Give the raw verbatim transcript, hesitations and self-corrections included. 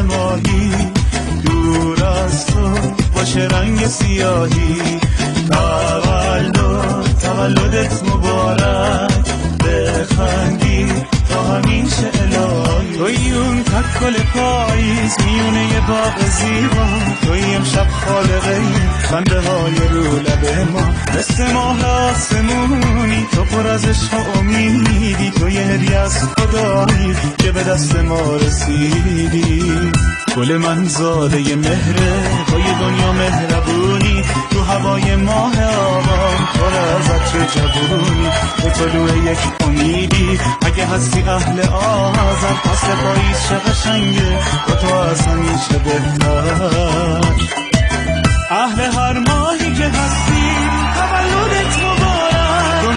ماهی دور از تو باشه رنگ سیاهی. تولد تولدت مبارک بخندی تا همیشه الهی. توی اون تکل پاییز میونه یه باغ زیبا، توی امشب خالقه خنده های رو لب ما. مثل ماه آسمونی تو پر از عشق و امیدی، توی هدیه از خدایی که به دست ما رسیدی. گل من زاده مهره توی دنیا مهربونی، تو هوای ماه آبان پر از عطر جوونی. تو طلوع یک امیدی اگه هستی اهل آذر، فصل پاییز چه قشنگه با تو از همیشه بهتر. اهل هر ماهی که هستی